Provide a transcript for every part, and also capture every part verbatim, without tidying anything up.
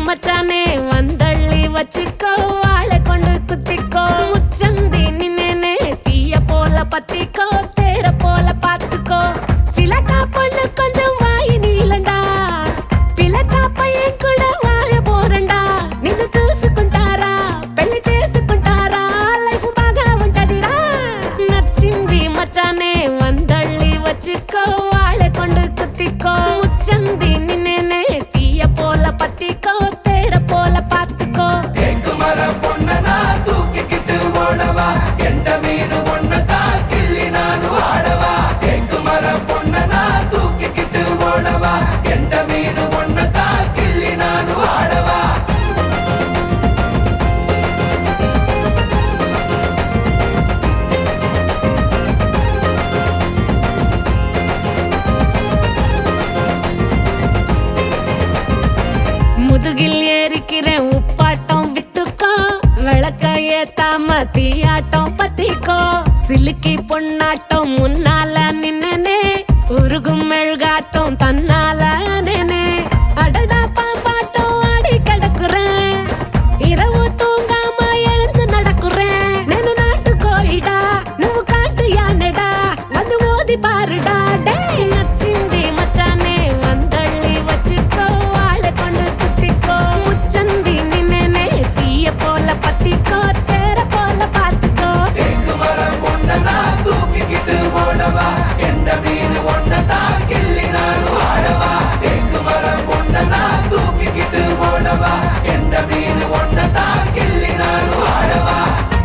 மச்சானே வந்தள்ளி வச்சுக்கோ வாழை கொண்டு குத்திக்கோ முச்சந்தி நின்னே தீய போல பத்திக்கோ தேர போல பாத்துக்கோ சிலக்கா பொண்ணு கொஞ்சம் வாய் நீலண்டா పిలకా పయ్యన్ కూడా వాழ పోరండా నిన్ను చూసుకుంటారా పెళ్లి చేసుకుంటారా లైఫ్ బాగా ఉంటదిరా నచ్చింది మచానే వందళ్ళి వచ్చుకో వాళె కొండు కుత్తికో ముచ్చంది నిన్నే తీయ పోల పత్తికో తేర పోల పాத்துக்கோ தேக்குமர பொண்ணனா தூக்கிக்கிட்டு ஓடவா எண்ட மீது ஒன்னதா கிள்ளி நானு ஆடவா தேக்குமர பொண்ணனா தூக்கிக்கிட்டு ஓடவா எண்ட மீது ஒன்னதா கிள்ளி நானு ஆடவா முதுகில் ஏறிக்கிறேன் உப்பாட்டம் வித்துக்கோ விளக்க ஏத்தாம தீயாட்டம் பத்திக்கோ சிலுக்கி பொன்னாட்டம் முன்னால நின்னே உருகும் மெழுகாட்டம் தன்னால நேனே அடடா பாம்பாட்டம் ஆடி கிடக்குறேன் இரவு தூங்காம எழுந்து நடக்குறேன் నేను நாட்டு கோயிடா నువ్వు காட்டு யானடா வந்து மோதி பாருடா டே நச்சிంది மச்சானே வந்தள்ளி வச்சுக்கோ வாழை கொண்டு குத்திக்கோ முச்சந்தி நின்னே தீய போல பத்திக்கோ தேர போல பாத்துக்கோ தேக்குமர பொண்ணனா தூக்கிக்கிட்டு ஓடவா எண்ட மீது ஒன்னதா கிள்ளி நானு ஆடவா தேக்குமர பொண்ணனா தூக்கிக்கிட்டு ஓடவா எண்ட மீது ஒன்னதா கிள்ளி நானு ஆடவா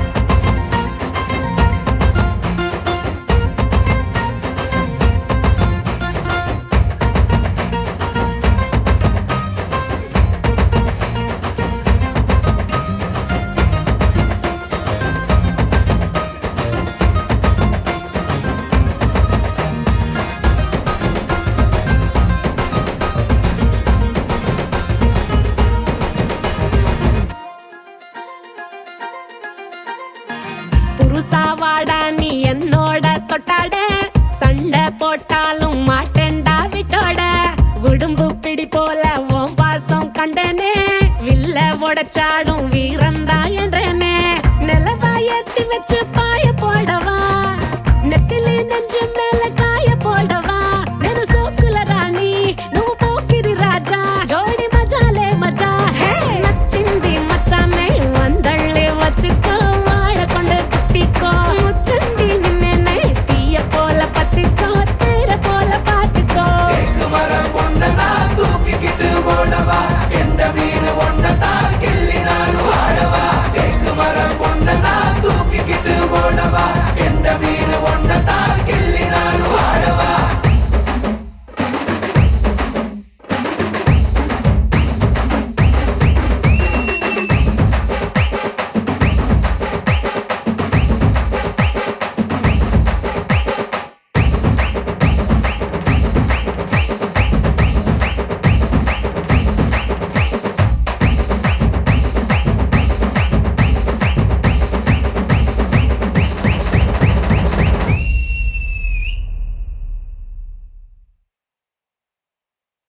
புருசாவாடா நீ என்னோட தொட்டாட சண்டை போட்டாலும் மாட்டேன்டா விட்டோட உடும்பு பிடி போல உன் பாசம் கண்டனே வில்ல உடைச்சாடும் வீரந்தா என்றேனே நிலவா ஏத்தி வச்சு பாய போடவா நெத்திலி நெஞ்சு மேல காய போடவா నేను సోకుల రాణి నువ్వు పోకిరి రాజా జోడి మజాలే మజా హే నచ్చింది మచానే వందళ్ళే వచ్చుకో వాழ కొండ కుత్తికో ముచ్చంది నిన్నే తీయ పోల పత్తికో తేర పోల పాతుకో தேக்குமர பொண்ணனா தூக்கிக்கிட்டு ஓடவா